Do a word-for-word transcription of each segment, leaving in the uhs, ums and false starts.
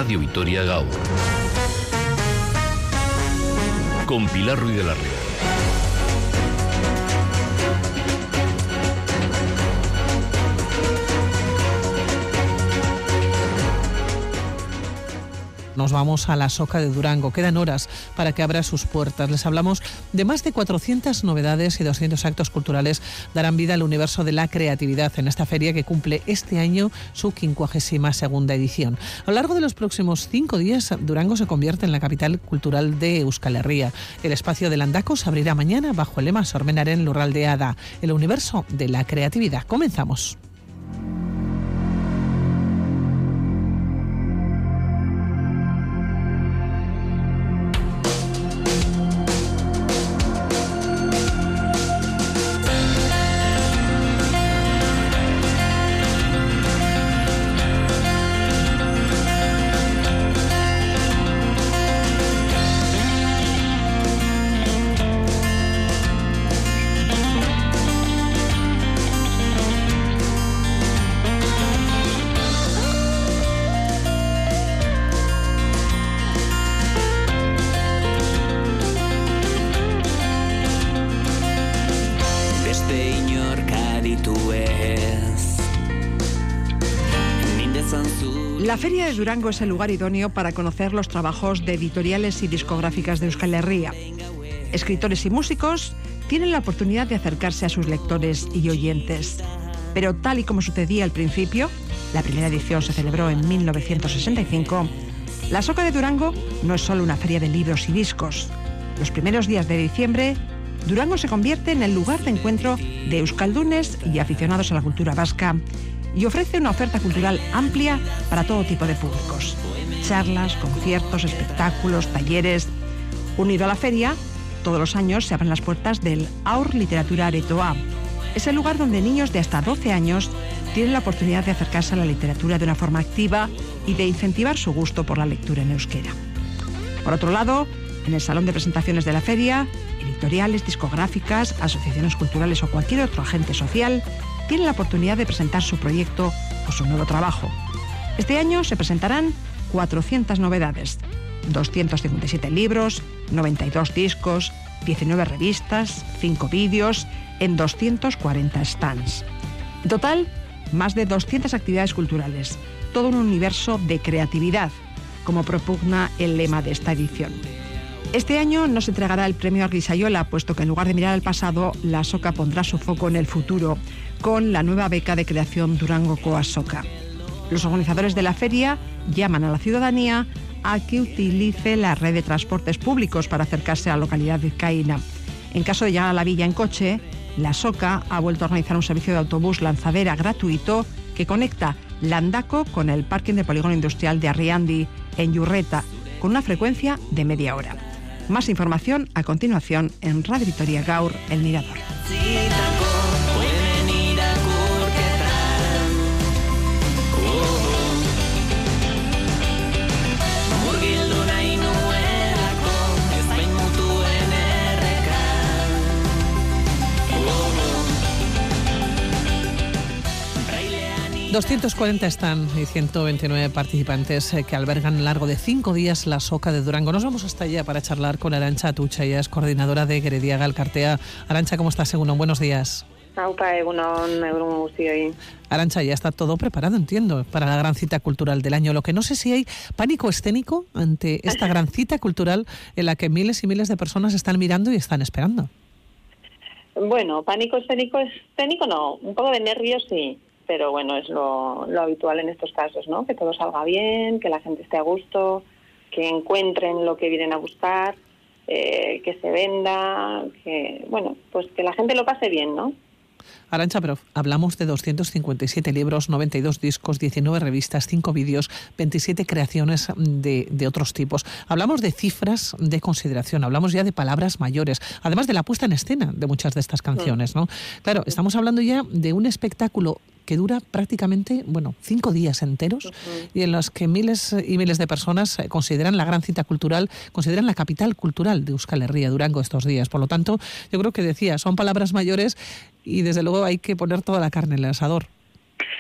Radio Vitoria Gaur. Con Pilar Ruiz de la Riva. Nos vamos a la Soca de Durango. Quedan horas para que abra sus puertas. Les hablamos de más de cuatrocientas novedades y doscientos actos culturales darán vida al universo de la creatividad en esta feria que cumple este año su quincuagésima segunda edición. A lo largo de los próximos cinco días, Durango se convierte en la capital cultural de Euskal Herria. El espacio de Landako se abrirá mañana bajo el lema Sormenaren Lurraldea da, el universo de la creatividad. Comenzamos. La Feria de Durango es el lugar idóneo para conocer los trabajos de editoriales y discográficas de Euskal Herria. Escritores y músicos tienen la oportunidad de acercarse a sus lectores y oyentes. Pero tal y como sucedía al principio, la primera edición se celebró en mil novecientos sesenta y cinco, la Soca de Durango no es solo una feria de libros y discos. Los primeros días de diciembre, Durango se convierte en el lugar de encuentro de euskaldunes y aficionados a la cultura vasca, y ofrece una oferta cultural amplia para todo tipo de públicos. Charlas, conciertos, espectáculos, talleres. Unido a la feria, todos los años se abren las puertas del Aur Literatura Aretoa. Es el lugar donde niños de hasta doce años tienen la oportunidad de acercarse a la literatura de una forma activa y de incentivar su gusto por la lectura en euskera. Por otro lado, en el salón de presentaciones de la feria, editoriales, discográficas, asociaciones culturales o cualquier otro agente social tienen la oportunidad de presentar su proyecto o su nuevo trabajo. Este año se presentarán cuatrocientas novedades, doscientos cincuenta y siete libros, noventa y dos discos, diecinueve revistas, cinco vídeos, en doscientos cuarenta stands. En total, más de doscientas actividades culturales, todo un universo de creatividad, como propugna el lema de esta edición. Este año no se entregará el premio Argisayola, puesto que en lugar de mirar al pasado, la Soca pondrá su foco en el futuro, con la nueva beca de creación Durango Coa Soca. Los organizadores de la feria llaman a la ciudadanía a que utilice la red de transportes públicos para acercarse a la localidad vizcaína. En caso de llegar a la villa en coche, la Soca ha vuelto a organizar un servicio de autobús lanzadera gratuito que conecta Landako con el parking del polígono industrial de Arriandi, en Yurreta, con una frecuencia de media hora. Más información a continuación en Radio Vitoria Gaur, El Mirador. doscientos cuarenta están y ciento veintinueve participantes que albergan a lo largo de cinco días la Soca de Durango. Nos vamos hasta allá para charlar con Arantxa Atutxa, ella es coordinadora de Gerediaga Elkartea. Arantxa, ¿cómo estás? Egunon, buenos días. Aupa, egunon, egunon guztioi. Arantxa, ya está todo preparado, entiendo, para la gran cita cultural del año. Lo que no sé si hay pánico escénico ante esta gran cita cultural en la que miles y miles de personas están mirando y están esperando. Bueno, pánico escénico, escénico no, un poco de nervios sí. Pero bueno, es lo, lo habitual en estos casos, ¿no? Que todo salga bien, que la gente esté a gusto, que encuentren lo que vienen a buscar, eh, que se venda, que, bueno, pues que la gente lo pase bien, ¿no? Arantxa, pero hablamos de doscientos cincuenta y siete libros, noventa y dos discos, diecinueve revistas, cinco vídeos, veintisiete creaciones de, de otros tipos. Hablamos de cifras de consideración, hablamos ya de palabras mayores, además de la puesta en escena de muchas de estas canciones, ¿no? Claro, estamos hablando ya de un espectáculo que dura prácticamente, bueno, cinco días enteros, uh-huh. y en los que miles y miles de personas consideran la gran cita cultural, consideran la capital cultural de Euskal Herria, Durango, estos días. Por lo tanto, yo creo que decía, son palabras mayores y desde luego hay que poner toda la carne en el asador.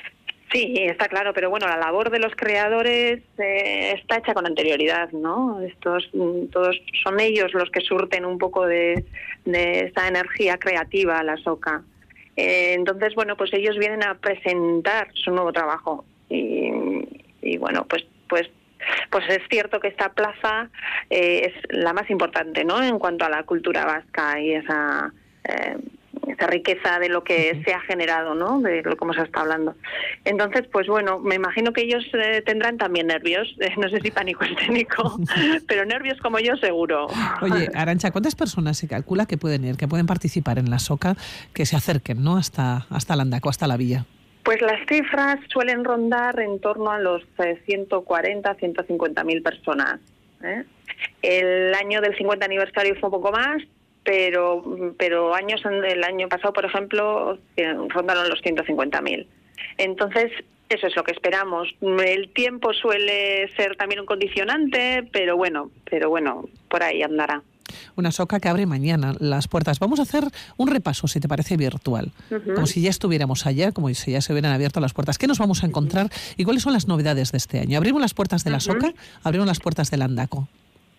Sí, está claro, pero bueno, la labor de los creadores eh, está hecha con anterioridad, ¿no? Estos, todos son ellos los que surten un poco de, de esa energía creativa a la Soca. Eh, entonces, bueno, pues ellos vienen a presentar su nuevo trabajo y, y bueno, pues, pues, pues es cierto que esta plaza eh, es la más importante, ¿no? En cuanto a la cultura vasca y esa eh, esa riqueza de lo que se ha generado, ¿no? De lo que hemos estado hablando. Entonces, pues bueno, me imagino que ellos eh, tendrán también nervios, eh, no sé si pánico escénico, pero nervios como yo seguro. Oye, Arantxa, ¿cuántas personas se calcula que pueden ir, que pueden participar en la Soca, que se acerquen, ¿no? hasta, hasta Landaco, hasta la villa? Pues las cifras suelen rondar en torno a los eh, ciento cuarenta, ciento cincuenta mil personas, ¿eh? El año del cincuenta aniversario fue un poco más, pero pero años el año pasado, por ejemplo, rondaron los ciento cincuenta mil. Entonces, eso es lo que esperamos. El tiempo suele ser también un condicionante, pero bueno, pero bueno, por ahí andará. Una Soca que abre mañana las puertas. Vamos a hacer un repaso, si te parece, virtual. Uh-huh. Como si ya estuviéramos allá, como si ya se hubieran abierto las puertas. ¿Qué nos vamos a encontrar uh-huh. y cuáles son las novedades de este año? Abrimos las puertas de la uh-huh. Soca, abrimos las puertas de Landaco.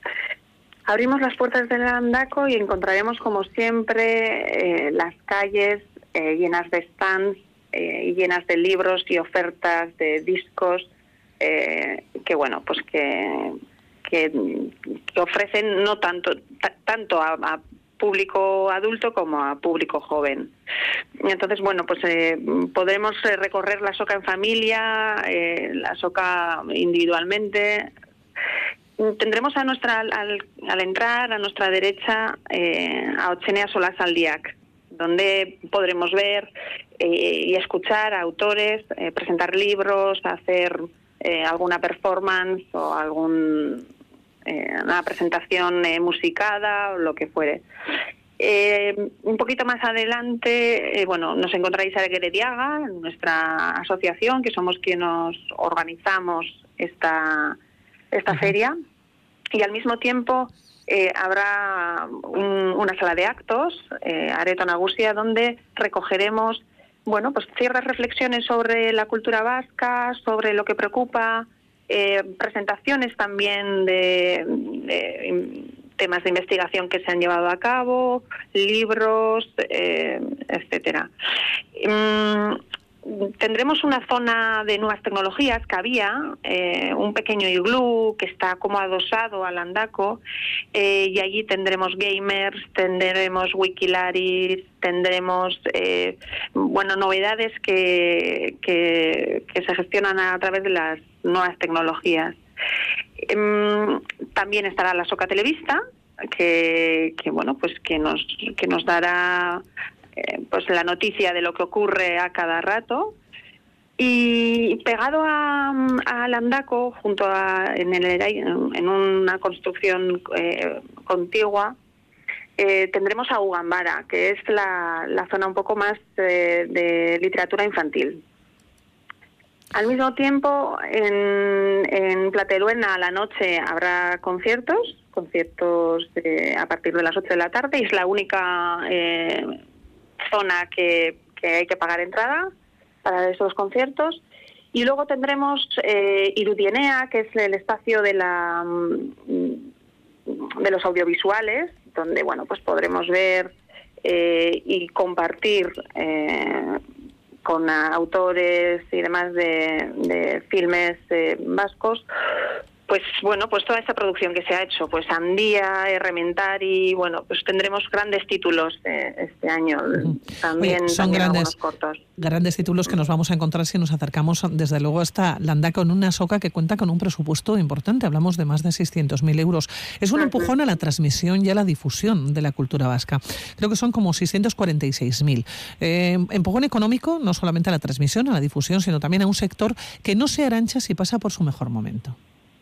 Abrimos las puertas del Landaco y encontraremos, como siempre, eh, las calles eh, llenas de stands eh, y llenas de libros y ofertas de discos eh, que, bueno, pues que, que, que ofrecen no tanto t- tanto a, a público adulto como a público joven. Entonces, bueno, pues eh, podremos recorrer la Soca en familia, eh, la Soca individualmente. Tendremos a nuestra al, al entrar a nuestra derecha eh, a Otxenea Solasaldiak, donde podremos ver eh, y escuchar a autores, eh, presentar libros, hacer eh, alguna performance o algún eh, una presentación eh, musicada o lo que fuere. Eh, un poquito más adelante, eh, bueno, nos encontraréis a Gerediaga, nuestra asociación, que somos quienes nos organizamos esta esta uh-huh. feria, y al mismo tiempo eh, habrá un, una sala de actos, eh, Areto Nagusia, donde recogeremos, bueno, pues ciertas reflexiones sobre la cultura vasca, sobre lo que preocupa, eh, presentaciones también de, de temas de investigación que se han llevado a cabo, libros, eh, etcétera. Um, Tendremos una zona de nuevas tecnologías que había, eh, un pequeño iglú que está como adosado al Landaco, eh, y allí tendremos gamers, tendremos Wikilaris, tendremos eh, bueno novedades que, que, que se gestionan a través de las nuevas tecnologías. Eh, también estará la Soca Televista, que, que bueno pues que nos que nos dará pues la noticia de lo que ocurre a cada rato, y pegado a, a Landaco, junto a en, el, en una construcción eh, contigua, eh, tendremos a Ugambara, que es la, la zona un poco más de, de literatura infantil. Al mismo tiempo, en, en Plateluena a la noche habrá conciertos, conciertos de, a partir de las ocho de la tarde, y es la única eh, zona que, que hay que pagar entrada para esos conciertos. Y luego tendremos eh, Irudienea, que es el espacio de la de los audiovisuales, donde bueno pues podremos ver eh, y compartir eh, con autores y demás de, de filmes eh, vascos, pues bueno, pues toda esta producción que se ha hecho, pues Andía, Errementari, bueno, pues tendremos grandes títulos eh, este año, también, Oye, son también grandes, algunos cortos. Grandes títulos que nos vamos a encontrar si nos acercamos desde luego hasta Landaco, en una Soca que cuenta con un presupuesto importante, hablamos de más de seiscientos mil euros. Es un uh-huh. empujón a la transmisión y a la difusión de la cultura vasca. Creo que son como seiscientos cuarenta y seis mil. Eh, empujón económico, no solamente a la transmisión, a la difusión, sino también a un sector que no se arancha si pasa por su mejor momento.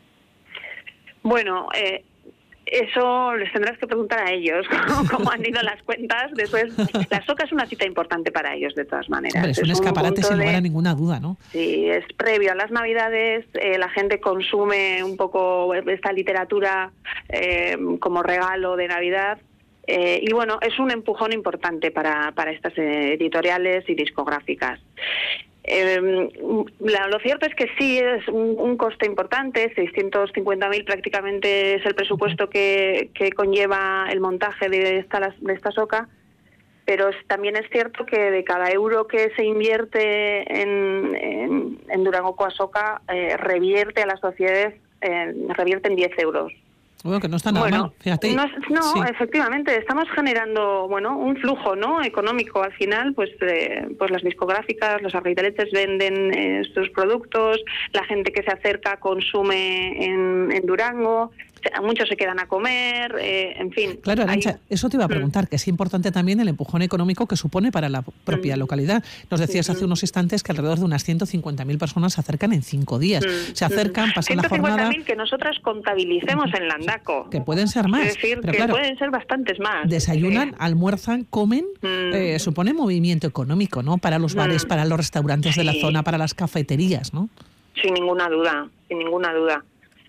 Bueno, eh, eso les tendrás que preguntar a ellos, cómo, cómo han ido las cuentas. Después, la Soca es una cita importante para ellos, de todas maneras. Hombre, es un es escaparate sin lugar a ninguna duda, ¿no? Sí, es previo a las Navidades, eh, la gente consume un poco esta literatura eh, como regalo de Navidad. Eh, y bueno, es un empujón importante para, para estas editoriales y discográficas. Eh, la, lo cierto es que sí es un, un coste importante, seiscientos cincuenta mil prácticamente es el presupuesto que, que conlleva el montaje de esta, de esta soca, pero es, también es cierto que de cada euro que se invierte en, en, en Durango Coasoca, eh, revierte a la sociedad, eh, revierte en diez euros. Bueno, que no está nada bueno, mal, fíjate. No, no sí. efectivamente, estamos generando, bueno, un flujo, ¿no?, económico. Al final, pues, eh, pues las discográficas, los argitaletes venden eh, sus productos, la gente que se acerca consume en, en Durango, muchos se quedan a comer, eh, en fin. Claro, Arantxa, hay... eso te iba a preguntar, mm. que es importante también el empujón económico que supone para la propia mm. localidad. Nos decías mm. hace unos instantes que alrededor de unas ciento cincuenta mil personas se acercan en cinco días. Mm. Se acercan, pasan la jornada... ciento cincuenta mil que nosotras contabilicemos en Landaco. Que pueden ser más. Es decir, pero que claro, pueden ser bastantes más. Desayunan, sí. almuerzan, comen, mm. eh, supone movimiento económico, ¿no? Para los bares, mm. para los restaurantes sí. de la zona, para las cafeterías, ¿no? Sin ninguna duda, sin ninguna duda.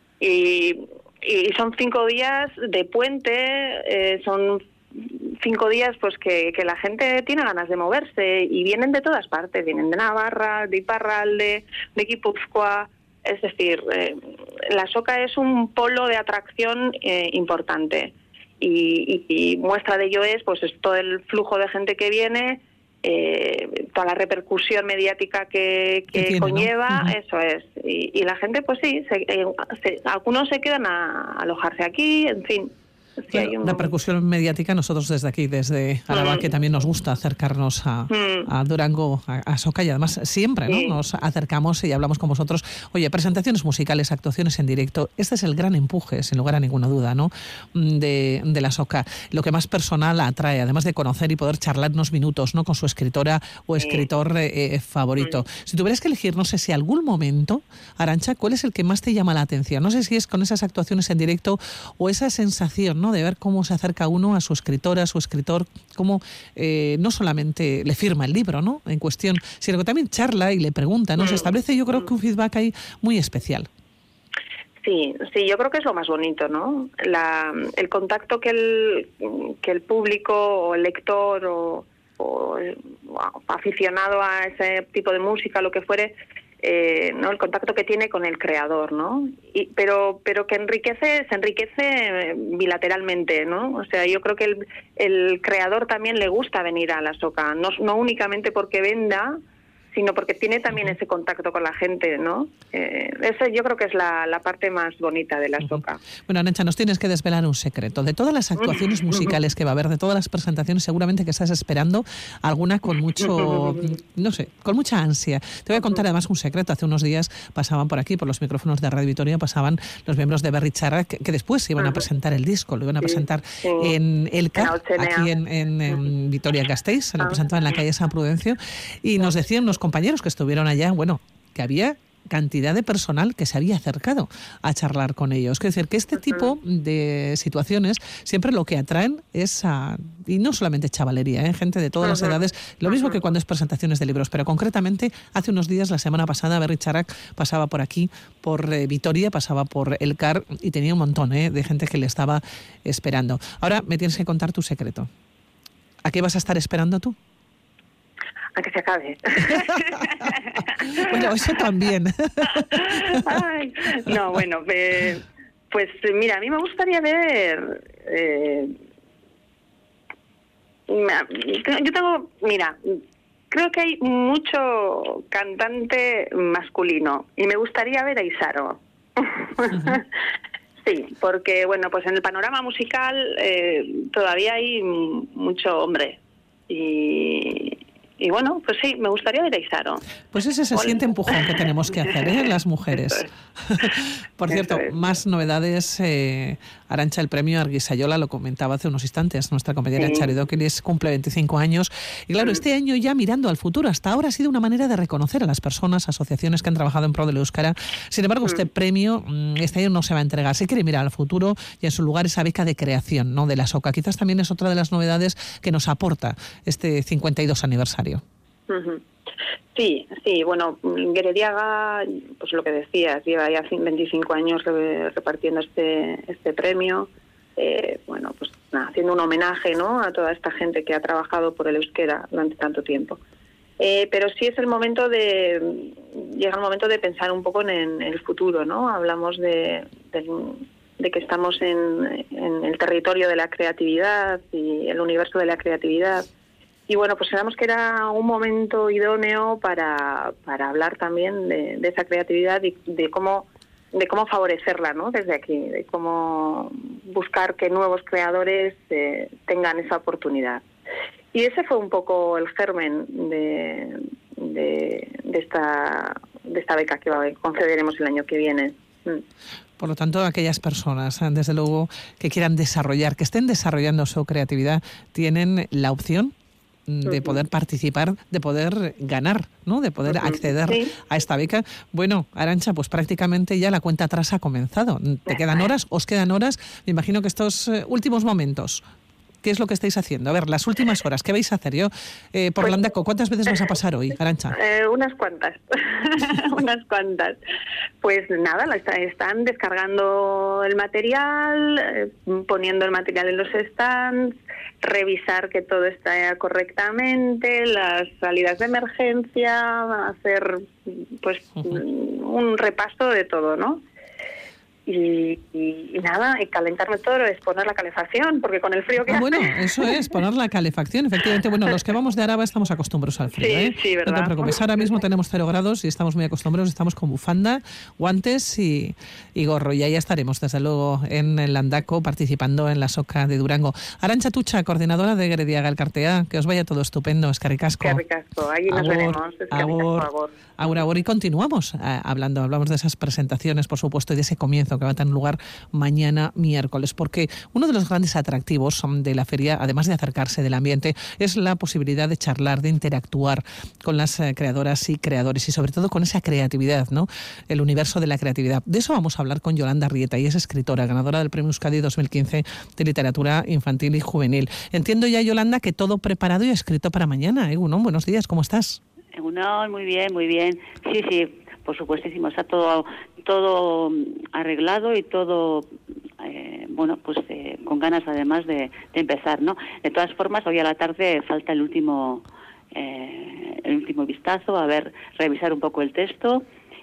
Y... Y son cinco días de puente, eh, son cinco días pues que, que la gente tiene ganas de moverse y vienen de todas partes, vienen de Navarra, de Iparralde, de Guipúzcoa, es decir, eh, la soca es un polo de atracción eh, importante y, y, y muestra de ello es pues es todo el flujo de gente que viene, eh, toda la repercusión mediática que, que tiene, conlleva, ¿no? Uh-huh. Eso es. Y, y la gente, pues sí, se, eh, se, algunos se quedan a, a alojarse aquí, en fin. Sí, bueno, hay un... repercusión mediática, nosotros desde aquí, desde Araba, mm. que también nos gusta acercarnos a, mm. a Durango, a, a Soca, y además siempre, ¿no? Sí. Nos acercamos y hablamos con vosotros. Oye, presentaciones musicales, actuaciones en directo, este es el gran empuje, sin lugar a ninguna duda, ¿no? De, de la Soca. Lo que más personal atrae, además de conocer y poder charlar unos minutos, ¿no?, con su escritora o escritor eh, eh, favorito. Mm. Si tuvieras que elegir, no sé si algún momento, Arantxa, ¿cuál es el que más te llama la atención? No sé si es con esas actuaciones en directo o esa sensación, ¿no?, de ver cómo se acerca uno a su escritora, a su escritor, cómo eh, no solamente le firma el libro, ¿no?, en cuestión, sino que también charla y le pregunta, ¿no? Se establece, yo creo que un feedback ahí muy especial. Sí, sí, yo creo que es lo más bonito, ¿no? La, el contacto que el, que el público o el lector o, o, o aficionado a ese tipo de música, lo que fuere, Eh, no, el contacto que tiene con el creador, ¿no? Y, pero pero que enriquece, se enriquece bilateralmente, ¿no? O sea, yo creo que el, el creador también le gusta venir a la Soca, no, no únicamente porque venda, sino porque tiene también ese contacto con la gente, ¿no? Eh, esa yo creo que es la, la parte más bonita de la Soca. Uh-huh. Bueno, Arantxa, nos tienes que desvelar un secreto. De todas las actuaciones musicales que va a haber, de todas las presentaciones, seguramente que estás esperando alguna con mucho, no sé, con mucha ansia. Te voy a contar además un secreto. Hace unos días pasaban por aquí, por los micrófonos de Radio Vitoria, pasaban los miembros de Berri Txarrak, que, que después iban a presentar el disco, lo iban a presentar sí, sí. en el C A R, aquí en, en, en Vitoria-Gasteiz, se lo presentaban en la calle San Prudencio, y nos decían unos compañeros que estuvieron allá, bueno, que había cantidad de personal que se había acercado a charlar con ellos. Es decir, que este tipo de situaciones siempre lo que atraen es a, y no solamente chavalería, ¿eh? Gente de todas las edades, lo mismo que cuando es presentaciones de libros, pero concretamente hace unos días, la semana pasada, Berri Txarrak pasaba por aquí, por eh, Vitoria, pasaba por el C A R y tenía un montón ¿eh? de gente que le estaba esperando. Ahora me tienes que contar tu secreto. ¿A qué vas a estar esperando tú? A que se acabe. Bueno, eso también. Ay, no, bueno, eh, pues mira, a mí me gustaría ver... Eh, yo tengo, mira, creo que hay mucho cantante masculino y me gustaría ver a Isaro. Uh-huh. Sí, porque, bueno, pues en el panorama musical eh, todavía hay mucho hombre y... Y bueno, pues sí, me gustaría ver a Isaro. Pues ese se siente empujón que tenemos que hacer, ¿eh? Las mujeres. Por cierto, es. más novedades. Eh, Arantxa, el premio Arguisayola, lo comentaba hace unos instantes, nuestra compañera sí. Txari Doquilis cumple veinticinco años. Y claro, este año ya mirando al futuro, hasta ahora ha sido una manera de reconocer a las personas, asociaciones que han trabajado en pro del euskara. Sin embargo, este premio este año no se va a entregar. Se quiere mirar al futuro y en su lugar esa beca de creación, ¿no?, de la Soca. Quizás también es otra de las novedades que nos aporta este cincuenta y dos aniversario. Sí, sí, bueno, Gerediaga, pues lo que decías, lleva ya veinticinco años repartiendo este este premio, eh, bueno, pues nada, haciendo un homenaje, ¿no?, a toda esta gente que ha trabajado por el euskera durante tanto tiempo. Eh, pero sí es el momento de, llega el momento de pensar un poco en, en el futuro, ¿no? Hablamos de, de, de que estamos en, en el territorio de la creatividad y el universo de la creatividad. Y bueno, pues pensamos que era un momento idóneo para, para hablar también de, de esa creatividad y de cómo, de cómo favorecerla, ¿no? Desde aquí, de cómo buscar que nuevos creadores eh, tengan esa oportunidad. Y ese fue un poco el germen de, de, de, esta, de esta beca que concederemos el año que viene. Por lo tanto, aquellas personas, desde luego, que quieran desarrollar, que estén desarrollando su creatividad, tienen la opción de poder participar, de poder ganar, ¿no? De poder acceder sí. a esta beca. Bueno, Arantxa, pues prácticamente ya la cuenta atrás ha comenzado. ¿Te quedan horas? ¿Os quedan horas? Me imagino que estos eh, últimos momentos, ¿qué es lo que estáis haciendo? A ver, las últimas horas, ¿qué vais a hacer? Yo, eh, por pues, Landaco, ¿cuántas veces vas a pasar hoy, Arantxa? Eh, unas cuantas, unas cuantas. Pues nada, están descargando el material, eh, poniendo el material en los stands, revisar que todo está correctamente, las salidas de emergencia, hacer pues uh-huh. un repaso de todo, ¿no? Y, y, y nada, y calentarme todo es poner la calefacción, porque con el frío que ah, hace... Bueno, eso es, poner la calefacción, efectivamente. Bueno, los que vamos de Araba estamos acostumbrados al frío, sí, ¿eh? Sí, ¿verdad? No te preocupes, ahora mismo tenemos cero grados y estamos muy acostumbrados, estamos con bufanda, guantes y, y gorro, y ahí estaremos, desde luego, en el Landaco, participando en la Soca de Durango. Arantxa Tucha, coordinadora de Gerediaga Elkartea, que os vaya todo estupendo, eskerrik asko. Eskerrik asko, allí nos veremos. Agur, agur. Agur, agur. Y continuamos eh, hablando, hablamos de esas presentaciones, por supuesto, y de ese comienzo que va a tener lugar mañana miércoles, porque uno de los grandes atractivos de la feria, además de acercarse del ambiente, es la posibilidad de charlar, de interactuar con las eh, creadoras y creadores y sobre todo con esa creatividad, ¿no? El universo de la creatividad. De eso vamos a hablar con Yolanda Rieta, y es escritora, ganadora del Premio Euskadi dos mil quince de Literatura Infantil y Juvenil. Entiendo ya, Yolanda, que todo preparado y escrito para mañana, ¿eh? ¿No? Buenos días, ¿cómo estás? No, muy bien, muy bien. Sí, sí, por supuestísimo, está todo todo arreglado y todo, eh, bueno, pues eh, con ganas además de, de empezar, ¿no? De todas formas, hoy a la tarde falta el último eh, el último vistazo, a ver, revisar un poco el texto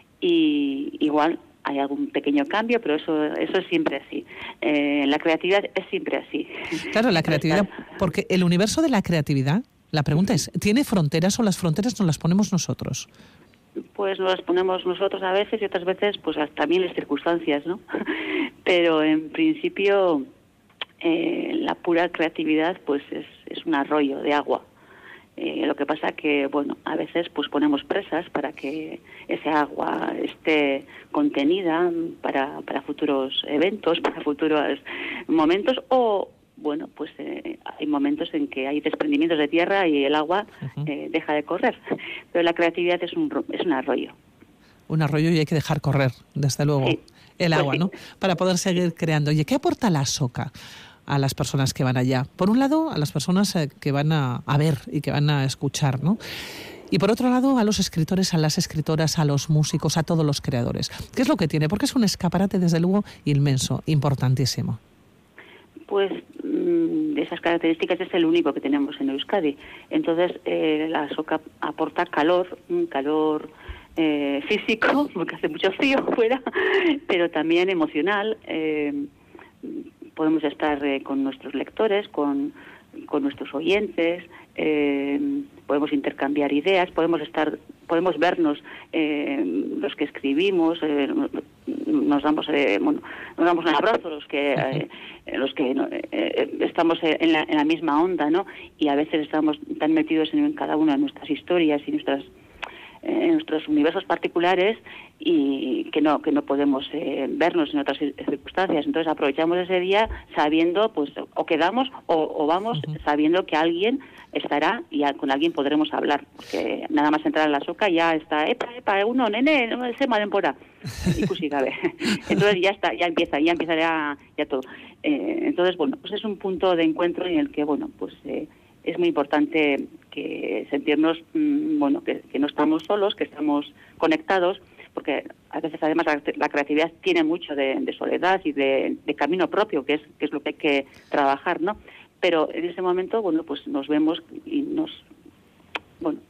y igual hay algún pequeño cambio, pero eso eso es siempre así. Eh, la creatividad es siempre así. Claro, la creatividad, porque el universo de la creatividad, la pregunta es, ¿tiene fronteras o las fronteras nos las ponemos nosotros? Pues nos las ponemos nosotros a veces y otras veces pues también las circunstancias, ¿no? Pero en principio eh, la pura creatividad pues es, es un arroyo de agua. Eh, lo que pasa que, bueno, a veces pues ponemos presas para que ese agua esté contenida para, para futuros eventos, para futuros momentos, o bueno, pues eh, hay momentos en que hay desprendimientos de tierra y el agua uh-huh. eh, deja de correr. Pero la creatividad es un es un arroyo. Un arroyo y hay que dejar correr, desde luego, sí. el agua, pues sí. ¿no? Para poder seguir creando. Oye, ¿qué aporta la Soca a las personas que van allá? Por un lado, a las personas eh, que van a, a ver y que van a escuchar, ¿no? Y por otro lado, a los escritores, a las escritoras, a los músicos, a todos los creadores. ¿Qué es lo que tiene? Porque es un escaparate, desde luego, inmenso, importantísimo. Pues de esas características es el único que tenemos en Euskadi. Entonces, eh, la Soca aporta calor, un calor eh, físico, porque hace mucho frío fuera, pero también emocional. Eh, podemos estar eh, con nuestros lectores, con, con nuestros oyentes, eh, podemos intercambiar ideas, podemos estar, podemos vernos eh, los que escribimos, eh, nos damos eh, bueno, nos damos un abrazo los que eh, los que eh, estamos en la, en la misma onda, ¿no? Y a veces estamos tan metidos en cada una de nuestras historias y nuestras en nuestros universos particulares y que no que no podemos eh, vernos en otras circunstancias. Entonces aprovechamos ese día sabiendo, pues, o quedamos o, o vamos uh-huh. sabiendo que alguien estará y a, con alguien podremos hablar, porque nada más entrar a la Soca ya está, epa, epa, uno, nene, no se me por ikusi gabe. Entonces ya está, ya empieza, ya empieza ya, ya todo. Eh, entonces, bueno, pues es un punto de encuentro en el que, bueno, pues eh, es muy importante que sentirnos, mmm, bueno, que, que no estamos solos, que estamos conectados, porque a veces además la, la creatividad tiene mucho de, de soledad y de, de camino propio, que es que es lo que hay que trabajar, ¿no? Pero en ese momento, bueno, pues nos vemos y nos, bueno,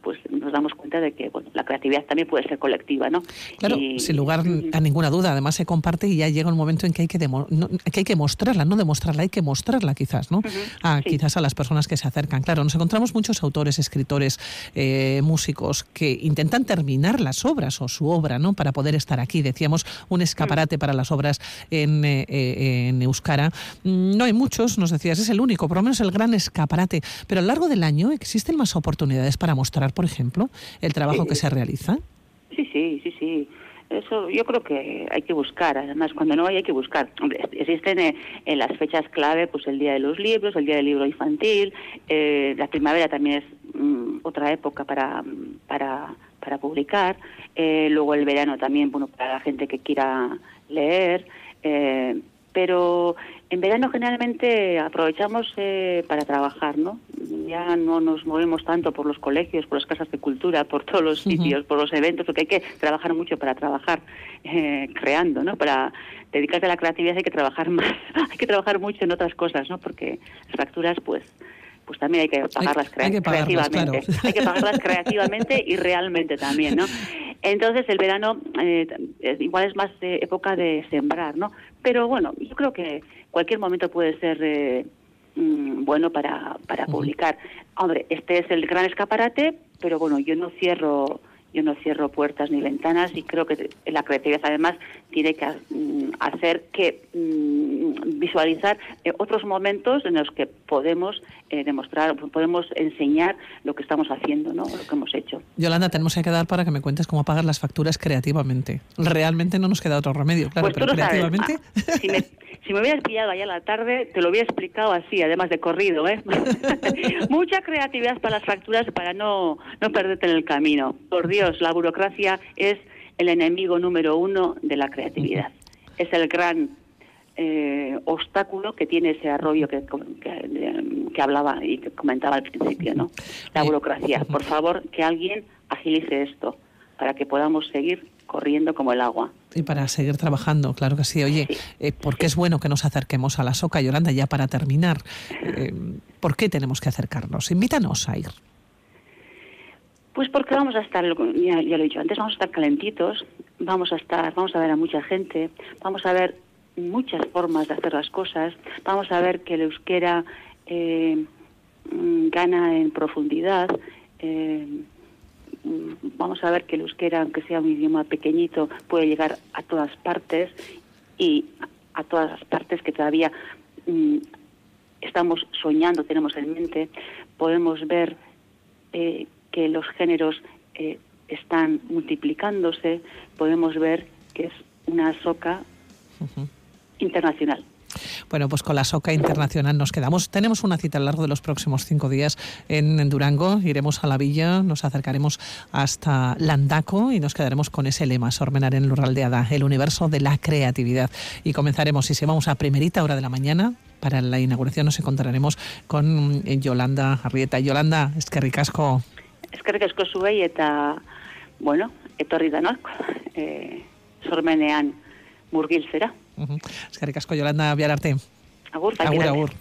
pues nos damos cuenta de que bueno, la creatividad también puede ser colectiva, ¿no? Claro, y, sin lugar a ninguna duda. Además se comparte y ya llega un momento en que hay que, demo, no, que, hay que mostrarla, no demostrarla, hay que mostrarla quizás, ¿no? Uh-huh, a, sí. Quizás a las personas que se acercan. Claro, nos encontramos muchos autores, escritores, eh, músicos que intentan terminar las obras o su obra, ¿no? Para poder estar aquí. Decíamos, un escaparate uh-huh. para las obras en, eh, en euskara. No hay muchos, nos decías, es el único, por lo menos el gran escaparate. Pero a lo largo del año existen más oportunidades para mostrar, por ejemplo, el trabajo sí. que se realiza. Sí, sí, sí, sí. Eso yo creo que hay que buscar. Además, cuando no hay, hay que buscar. Hombre, existen eh, en las fechas clave, pues el Día de los Libros, el Día del Libro Infantil. Eh, la primavera también es mm, otra época para para para publicar. Eh, luego el verano también, bueno, para la gente que quiera leer. Eh, pero en verano generalmente aprovechamos eh, para trabajar, ¿no? Ya no nos movemos tanto por los colegios, por las casas de cultura, por todos los sitios, uh-huh. por los eventos, porque hay que trabajar mucho para trabajar eh, creando, ¿no? Para dedicarte a la creatividad hay que trabajar más, hay que trabajar mucho en otras cosas, ¿no? Porque las facturas, pues, pues también hay que pagarlas crea- hay que pagarlas, creativamente, claro. Hay que pagarlas creativamente y realmente también, ¿no? Entonces el verano eh, igual es más eh, época de sembrar, ¿no? Pero bueno, yo creo que cualquier momento puede ser eh, mm, bueno para, para publicar. Hombre, este es el gran escaparate, pero bueno, yo no cierro yo no cierro puertas ni ventanas y creo que la creatividad además tiene que mm, hacer que mm, visualizar eh, otros momentos en los que podemos eh, demostrar, podemos enseñar lo que estamos haciendo, ¿no? Lo que hemos hecho. Yolanda, tenemos que quedar para que me cuentes cómo pagar las facturas creativamente. Realmente no nos queda otro remedio, claro, pues pero creativamente... Ah, si, me, si me hubieras pillado allá a la tarde, te lo hubiera explicado así, además de corrido, ¿eh? Mucha creatividad para las facturas para no, no perderte en el camino. Por Dios, la burocracia es el enemigo número uno de la creatividad. Es el gran eh, obstáculo que tiene ese arroyo que, que, que hablaba y que comentaba al principio, ¿no? La burocracia. Por favor, que alguien agilice esto para que podamos seguir corriendo como el agua. Y para seguir trabajando, claro que sí. Oye, sí. Eh, ¿por qué es bueno que nos acerquemos a la Soca, Yolanda, ya para terminar? Eh, ¿Por qué tenemos que acercarnos? Invítanos a ir. Pues porque vamos a estar, ya, ya lo he dicho antes, vamos a estar calentitos, vamos a estar, vamos a ver a mucha gente, vamos a ver muchas formas de hacer las cosas, vamos a ver que el euskera eh, gana en profundidad, eh, vamos a ver que el euskera, aunque sea un idioma pequeñito, puede llegar a todas partes y a todas las partes que todavía mm, estamos soñando, tenemos en mente. Podemos ver eh, que los géneros eh, están multiplicándose, podemos ver que es una soca uh-huh. internacional. Bueno, pues con la Soca Internacional nos quedamos. Tenemos una cita a lo largo de los próximos cinco días en, en Durango. Iremos a la villa, nos acercaremos hasta Landaco y nos quedaremos con ese lema, Sormenar en Lurraldeada, el universo de la creatividad. Y comenzaremos, y si vamos a primerita hora de la mañana, para la inauguración nos encontraremos con Yolanda Arrieta. Yolanda, eskerrik asko. Eskerrik asko zuei eta, bueno, etorri danok, eh, sormenean murgiltzera. Uh-huh. Eskerrik asko, Yolanda, bihar arte. Agur, agur, agur.